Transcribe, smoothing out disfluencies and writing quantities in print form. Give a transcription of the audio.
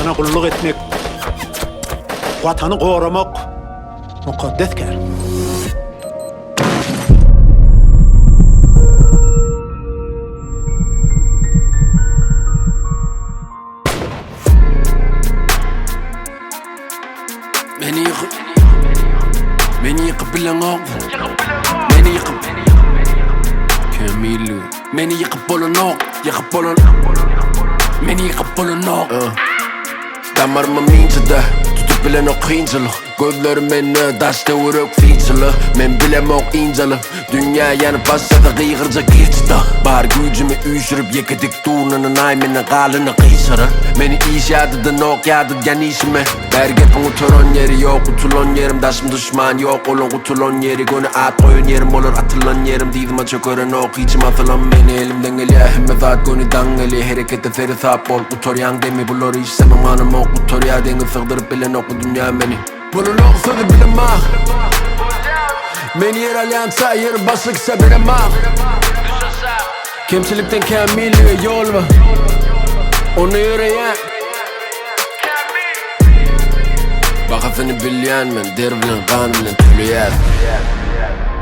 Sana kulluk etmek, vatanı korumak mukaddesken. Beni yıkıp bilen ol. Beni yıkıp Kamilu. Beni yıkıp olun ol. Yıkıp olun. Beni yıkıp olun ol. Damarıma mincide tutup bilen o kıyıncalı. Gözlerim beni taşta vurup fiincalı. Men bilem o incalı. Dünya yanıp başladı kıygırca geçti. Bar gücümü üşürüp yıkıdık tuğunanın aymını kalını kıysırı. Beni işadıdın ok yadıdgen işime. Bergepin uturon yeri yok, utulon yerim. Daşım düşman yok, olun utulon yeri. Gönü at koyun yerim olur, atılan yerim. Diydim açık ören ok, içim atılan beni. Elimden geliyor, hemme zat gönü dangeli. Harekette feri sap ol, utoryan demi. Bulur işsemem anım ok, utorya dengi sığdırıp bilen oku dünya beni. Bunun ok sözü bilim ah. Beni yer alyansa yer basık ise benim ah. Kimçilikten Kamil'e yol var. Onu yürüyen Bakasını bilyen men, der bilen kan bilen tülüyen.